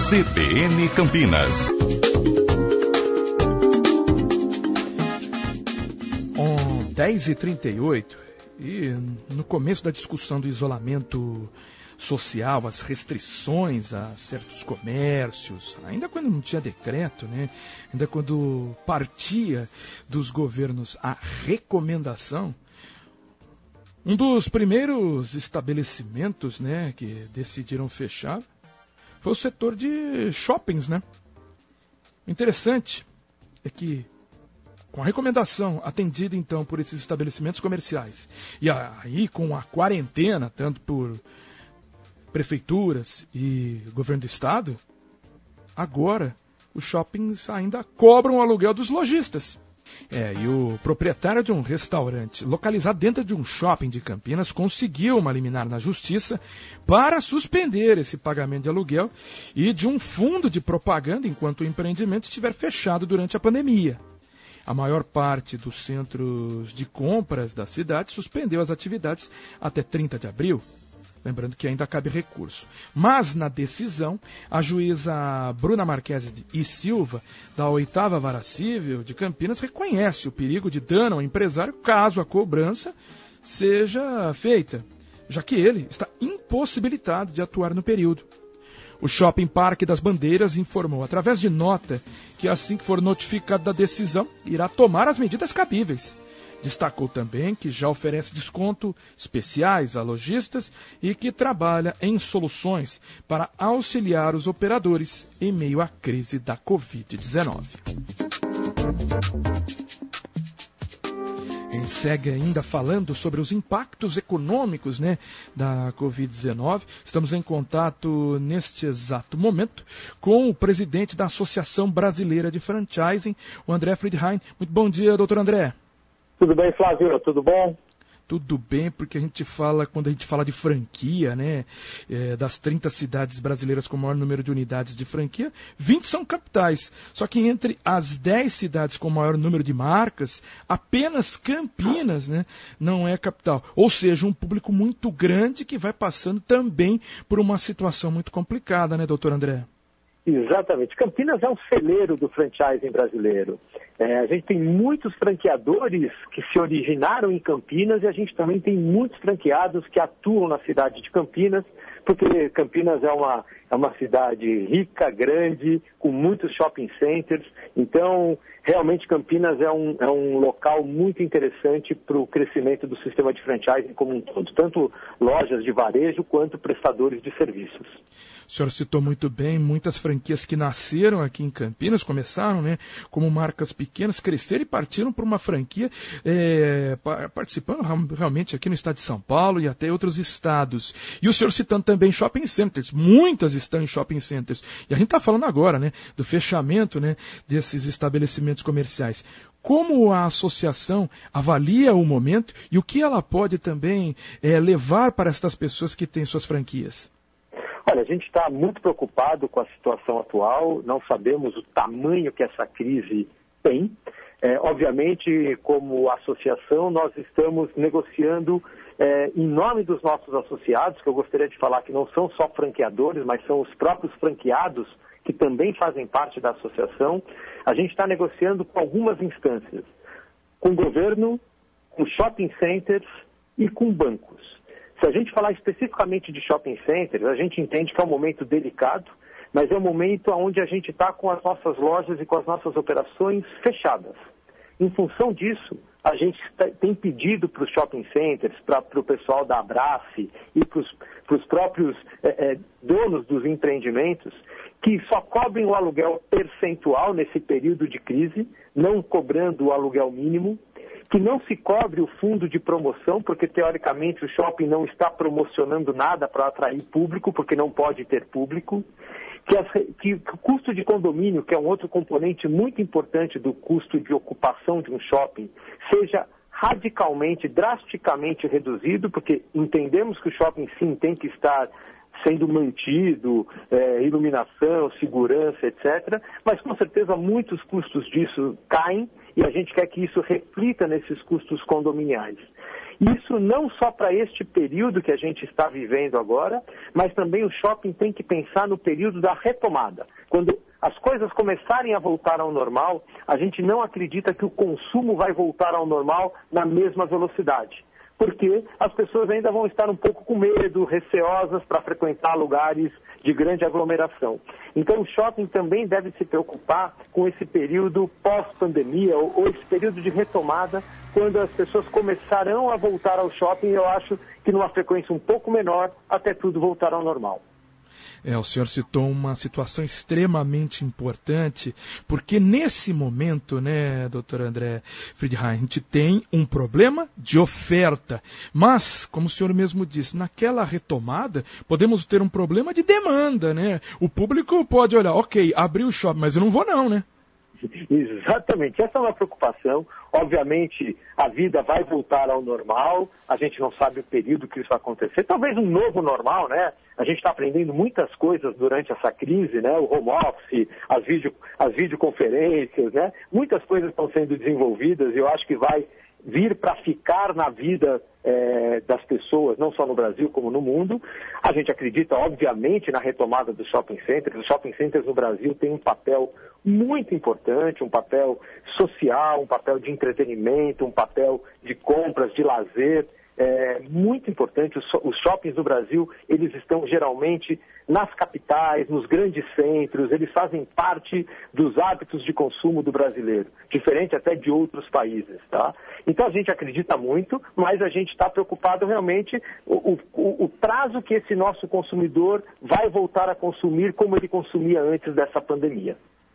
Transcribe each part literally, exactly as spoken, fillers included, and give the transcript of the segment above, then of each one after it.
C B N Campinas. On dez e trinta e oito, e no começo da discussão do isolamento social, as restrições a certos comércios, ainda quando não tinha decreto, né? Ainda quando partia dos governos a recomendação, um dos primeiros estabelecimentos, né, que decidiram fechar foi o setor de shoppings, né? O interessante é que, com a recomendação atendida então por esses estabelecimentos comerciais, e aí com a quarentena, tanto por prefeituras e governo do estado, agora os shoppings ainda cobram o aluguel dos lojistas. É, e o proprietário de um restaurante localizado dentro de um shopping de Campinas conseguiu uma liminar na justiça para suspender esse pagamento de aluguel e de um fundo de propaganda enquanto o empreendimento estiver fechado durante a pandemia. A maior parte dos centros de compras da cidade suspendeu as atividades até trinta de abril. Lembrando que ainda cabe recurso. Mas, na decisão, a juíza Bruna Marquese e Silva, da oitava Vara Cível de Campinas, reconhece o perigo de dano ao empresário caso a cobrança seja feita, já que ele está impossibilitado de atuar no período. O Shopping Parque das Bandeiras informou, através de nota, que assim que for notificado da decisão, irá tomar as medidas cabíveis. Destacou também que já oferece desconto especiais a lojistas e que trabalha em soluções para auxiliar os operadores em meio à crise da covid dezenove. E segue ainda falando sobre os impactos econômicos, né, da covid dezenove. Estamos em contato neste exato momento com o presidente da Associação Brasileira de Franchising, o André Friedheim. Muito bom dia, doutor André. Tudo bem, Flávio? Tudo bom? Tudo bem, porque a gente fala, quando a gente fala de franquia, né, é, das trinta cidades brasileiras com o maior número de unidades de franquia, vinte são capitais. Só que entre as dez cidades com o maior número de marcas, apenas Campinas, né, não é capital. Ou seja, um público muito grande que vai passando também por uma situação muito complicada, né, doutor André? Exatamente. Campinas é um celeiro do franchising brasileiro. É, a gente tem muitos franqueadores que se originaram em Campinas e a gente também tem muitos franqueados que atuam na cidade de Campinas, porque Campinas é uma, é uma cidade rica, grande, com muitos shopping centers. Então, realmente Campinas é um, é um local muito interessante para o crescimento do sistema de franchising como um todo, tanto lojas de varejo quanto prestadores de serviços. O senhor citou muito bem, muitas franquias que nasceram aqui em Campinas, começaram, né, como marcas pequenas, cresceram e partiram para uma franquia, é, participando realmente aqui no estado de São Paulo e até outros estados. E o senhor citando também shopping centers, muitas estão em shopping centers. E a gente está falando agora, né, do fechamento, né, desses estabelecimentos comerciais. Como a associação avalia o momento e o que ela pode também é, levar para estas pessoas que têm suas franquias? Olha, a gente está muito preocupado com a situação atual, não sabemos o tamanho que essa crise tem. É, obviamente, como associação, nós estamos negociando é, em nome dos nossos associados, que eu gostaria de falar que não são só franqueadores, mas são os próprios franqueados que também fazem parte da associação. A gente está negociando com algumas instâncias, com o governo, com shopping centers e com bancos. Se a gente falar especificamente de shopping centers, a gente entende que é um momento delicado, mas é um momento onde a gente está com as nossas lojas e com as nossas operações fechadas. Em função disso, a gente tem pedido para os shopping centers, para o pessoal da Abrace e para os próprios é, é, donos dos empreendimentos, que só cobrem o aluguel percentual nesse período de crise, não cobrando o aluguel mínimo, que não se cobre o fundo de promoção, porque teoricamente o shopping não está promocionando nada para atrair público, porque não pode ter público, que, as, que o custo de condomínio, que é um outro componente muito importante do custo de ocupação de um shopping, seja radicalmente, drasticamente reduzido, porque entendemos que o shopping sim tem que estar sendo mantido, é, iluminação, segurança, etcétera. Mas com certeza muitos custos disso caem e a gente quer que isso reflita nesses custos condominiais. Isso não só para este período que a gente está vivendo agora, mas também o shopping tem que pensar no período da retomada. Quando as coisas começarem a voltar ao normal, a gente não acredita que o consumo vai voltar ao normal na mesma velocidade. Porque as pessoas ainda vão estar um pouco com medo, receosas para frequentar lugares de grande aglomeração. Então o shopping também deve se preocupar com esse período pós-pandemia, ou, ou esse período de retomada, quando as pessoas começarão a voltar ao shopping, eu acho que numa frequência um pouco menor, até tudo voltar ao normal. É, o senhor citou uma situação extremamente importante, porque nesse momento, né, doutor André Friedheim, a gente tem um problema de oferta, mas, como o senhor mesmo disse, naquela retomada, podemos ter um problema de demanda, né? O público pode olhar, ok, abriu o shopping, mas eu não vou não, né? Exatamente, essa é uma preocupação. Obviamente, a vida vai voltar ao normal, a gente não sabe o período que isso vai acontecer, talvez um novo normal, né? A gente está aprendendo muitas coisas durante essa crise, né? O home office, as, video, as videoconferências, né? Muitas coisas estão sendo desenvolvidas e eu acho que vai vir para ficar na vida é, das pessoas, não só no Brasil como no mundo. A gente acredita, obviamente, na retomada dos shopping centers. Os shopping centers no Brasil têm um papel muito importante, um papel social, um papel de entretenimento, um papel de compras, de lazer. É muito importante. Os shoppings do Brasil, eles estão geralmente nas capitais, nos grandes centros, eles fazem parte dos hábitos de consumo do brasileiro, diferente até de outros países, tá? Então a gente acredita muito, mas a gente está preocupado realmente o, o, o prazo que esse nosso consumidor vai voltar a consumir como ele consumia antes dessa pandemia.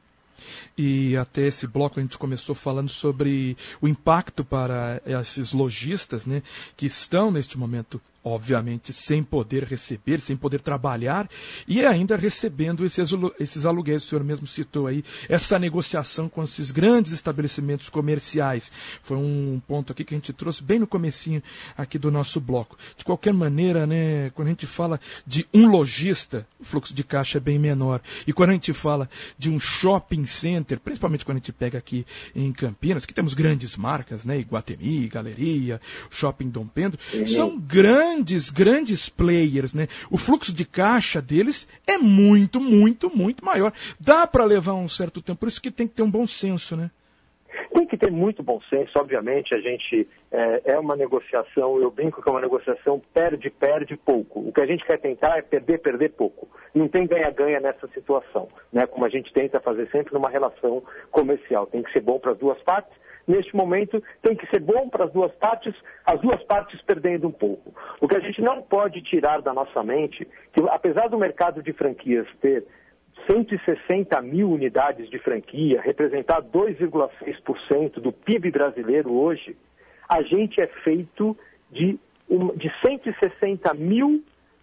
E até esse bloco a gente começou falando sobre o impacto para esses lojistas, né, que estão neste momento, obviamente, sem poder receber, sem poder trabalhar e ainda recebendo esses, esses aluguéis. O senhor mesmo citou aí essa negociação com esses grandes estabelecimentos comerciais. Foi um ponto aqui que a gente trouxe bem no comecinho aqui do nosso bloco. De qualquer maneira, né, quando a gente fala de um lojista, o fluxo de caixa é bem menor. E quando a gente fala de um shopping center, principalmente quando a gente pega aqui em Campinas, que temos grandes marcas, né, Iguatemi, Galeria, Shopping Dom Pedro, uhum. São grandes Grandes, grandes players, né? O fluxo de caixa deles é muito, muito, muito maior. Dá para levar um certo tempo, por isso que tem que ter um bom senso, né? Tem que ter muito bom senso, obviamente, a gente é, é uma negociação, eu brinco que é uma negociação perde, perde pouco. O que a gente quer tentar é perder, perder pouco. Não tem ganha-ganha nessa situação, né? Como a gente tenta fazer sempre numa relação comercial. Tem que ser bom para as duas partes. Neste momento, tem que ser bom para as duas partes, as duas partes perdendo um pouco. O que a gente não pode tirar da nossa mente, que apesar do mercado de franquias ter cento e sessenta mil unidades de franquia, representar dois vírgula seis por cento do P I B brasileiro hoje, a gente é feito de, de cento e sessenta mil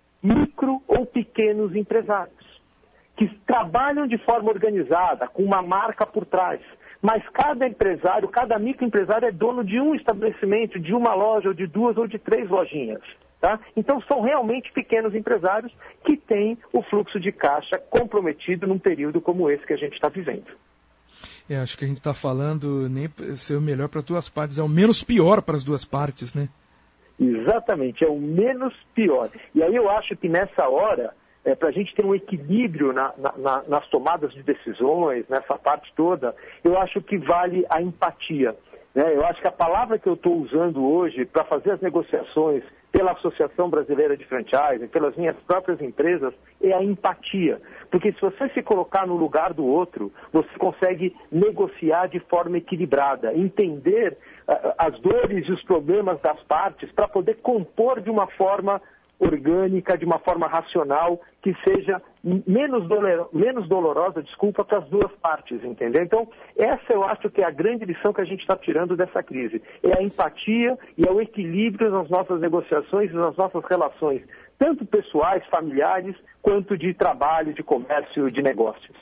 micro ou pequenos empresários, que trabalham de forma organizada, com uma marca por trás. Mas cada empresário, cada microempresário é dono de um estabelecimento, de uma loja, ou de duas, ou de três lojinhas. Tá? Então são realmente pequenos empresários que têm o fluxo de caixa comprometido num período como esse que a gente está vivendo. É, acho que a gente está falando nem ser o melhor para as duas partes, é o menos pior para as duas partes, né? Exatamente, é o menos pior. E aí eu acho que nessa hora, é, para a gente ter um equilíbrio na, na, nas tomadas de decisões, nessa parte toda, eu acho que vale a empatia. Né? Eu acho que a palavra que eu estou usando hoje para fazer as negociações pela Associação Brasileira de Franchising, pelas minhas próprias empresas, é a empatia. Porque se você se colocar no lugar do outro, você consegue negociar de forma equilibrada, entender uh, as dores e os problemas das partes para poder compor de uma forma orgânica, de uma forma racional, que seja menos, dolor, menos dolorosa, desculpa, para as duas partes, entendeu? Então, essa eu acho que é a grande lição que a gente está tirando dessa crise. É a empatia e é o equilíbrio nas nossas negociações e nas nossas relações, tanto pessoais, familiares, quanto de trabalho, de comércio, de negócios.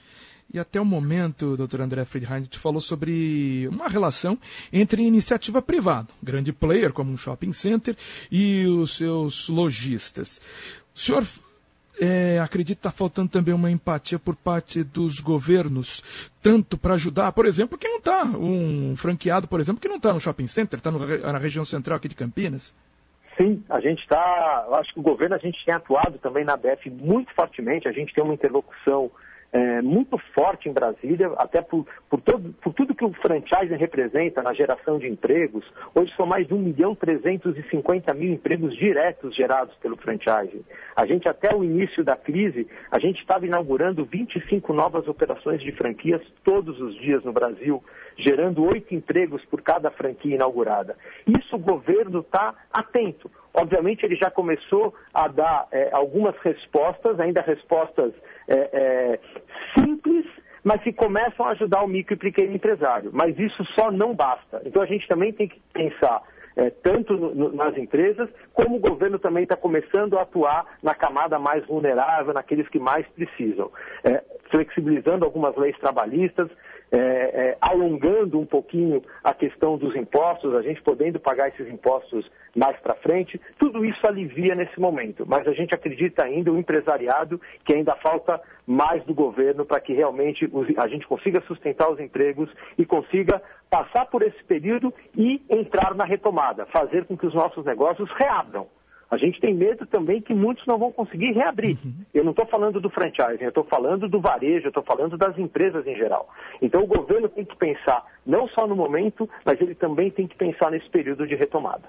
E até o momento, doutor André Friedheim, a gente falou sobre uma relação entre iniciativa privada, um grande player como um shopping center, e os seus lojistas. O senhor é, acredita que está faltando também uma empatia por parte dos governos, tanto para ajudar, por exemplo, que não está, um franqueado, por exemplo, que não está no shopping center, está na região central aqui de Campinas? Sim, a gente está, eu acho que o governo, a gente tem atuado também na A B F muito fortemente, a gente tem uma interlocução É, muito forte em Brasília, até por, por, todo, por tudo que o franchising representa na geração de empregos. Hoje são mais de um milhão trezentos e cinquenta mil empregos diretos gerados pelo franchising. A gente, até o início da crise, a gente estava inaugurando vinte e cinco novas operações de franquias todos os dias no Brasil, gerando oito empregos por cada franquia inaugurada. Isso o governo está atento. Obviamente ele já começou a dar é, algumas respostas, ainda respostas é, é, simples, mas que começam a ajudar o micro e pequeno empresário. Mas isso só não basta. Então a gente também tem que pensar é, tanto no, no, nas empresas, como o governo também está começando a atuar na camada mais vulnerável, naqueles que mais precisam. É, flexibilizando algumas leis trabalhistas, É, é, alongando um pouquinho a questão dos impostos, a gente podendo pagar esses impostos mais para frente, tudo isso alivia nesse momento. Mas a gente acredita ainda o empresariado que ainda falta mais do governo para que realmente a gente consiga sustentar os empregos e consiga passar por esse período e entrar na retomada, fazer com que os nossos negócios reabram. A gente tem medo também que muitos não vão conseguir reabrir. Uhum. Eu não estou falando do franchising, eu estou falando do varejo, eu estou falando das empresas em geral. Então o governo tem que pensar não só no momento, mas ele também tem que pensar nesse período de retomada.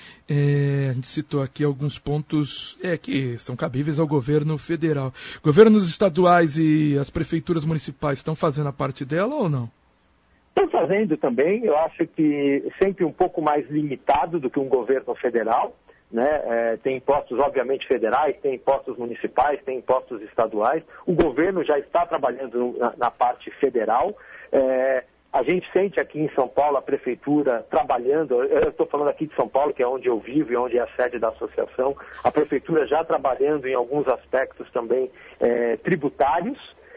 É, a gente citou aqui alguns pontos é, que são cabíveis ao governo federal. Governos estaduais e as prefeituras municipais estão fazendo a parte dela ou não? Estão fazendo também, eu acho que sempre um pouco mais limitado do que um governo federal. Né? É, tem impostos, obviamente, federais, tem impostos municipais, tem impostos estaduais. O governo já está trabalhando na, na parte federal. É, a gente sente aqui em São Paulo a prefeitura trabalhando, eu estou falando aqui de São Paulo, que é onde eu vivo e onde é a sede da associação, a prefeitura já trabalhando em alguns aspectos também é, tributários,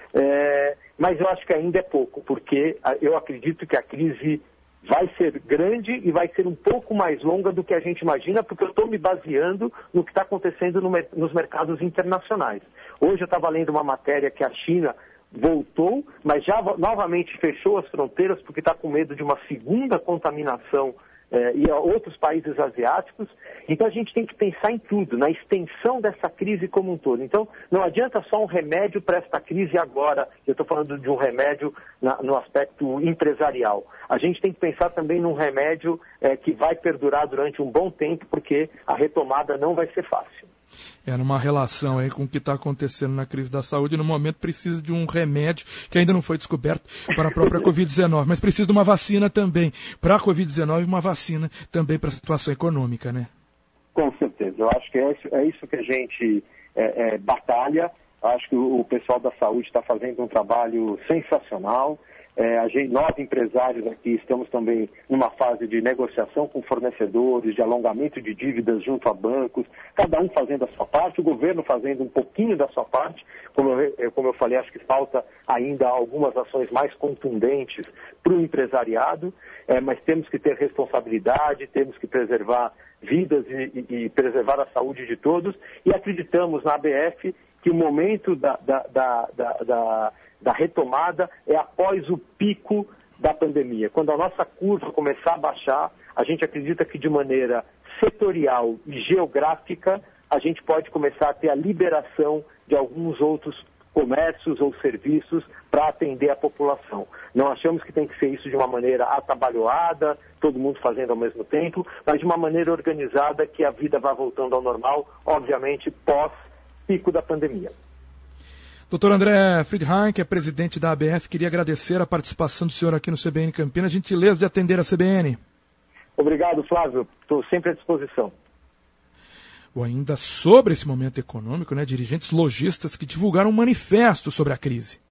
é, mas eu acho que ainda é pouco, porque eu acredito que a crise vai ser grande e vai ser um pouco mais longa do que a gente imagina, porque eu estou me baseando no que está acontecendo no, nos mercados internacionais. Hoje eu estava lendo uma matéria que a China voltou, mas já novamente fechou as fronteiras porque está com medo de uma segunda contaminação eh, e a outros países asiáticos. Então a gente tem que pensar em tudo, na extensão dessa crise como um todo. Então não adianta só um remédio para esta crise agora, eu estou falando de um remédio na, no aspecto empresarial. A gente tem que pensar também num remédio eh, que vai perdurar durante um bom tempo, porque a retomada não vai ser fácil. É numa relação aí com o que está acontecendo na crise da saúde, no momento precisa de um remédio que ainda não foi descoberto para a própria covid dezenove, mas precisa de uma vacina também para a covid dezenove e uma vacina também para a situação econômica, né? Com certeza, eu acho que é isso, é isso que a gente é, é, batalha. Eu acho que o, o pessoal da saúde está fazendo um trabalho sensacional. É, a gente, nós, empresários aqui, estamos também numa fase de negociação com fornecedores, de alongamento de dívidas junto a bancos, cada um fazendo a sua parte, o governo fazendo um pouquinho da sua parte. Como eu, como eu falei, acho que falta ainda algumas ações mais contundentes para o empresariado, é, mas temos que ter responsabilidade, temos que preservar vidas e, e, e preservar a saúde de todos, e acreditamos na A B F que o momento da, da, da, da, da da retomada é após o pico da pandemia. Quando a nossa curva começar a baixar, a gente acredita que de maneira setorial e geográfica, a gente pode começar a ter a liberação de alguns outros comércios ou serviços para atender a população. Não achamos que tem que ser isso de uma maneira atabalhoada, todo mundo fazendo ao mesmo tempo, mas de uma maneira organizada que a vida vá voltando ao normal, obviamente pós-pico da pandemia. doutor André Friedheim, que é presidente da A B F, queria agradecer a participação do senhor aqui no C B N Campinas, a gentileza de atender a C B N. Obrigado, Flávio. Estou sempre à disposição. Bom, ainda sobre esse momento econômico, né, dirigentes lojistas que divulgaram um manifesto sobre a crise.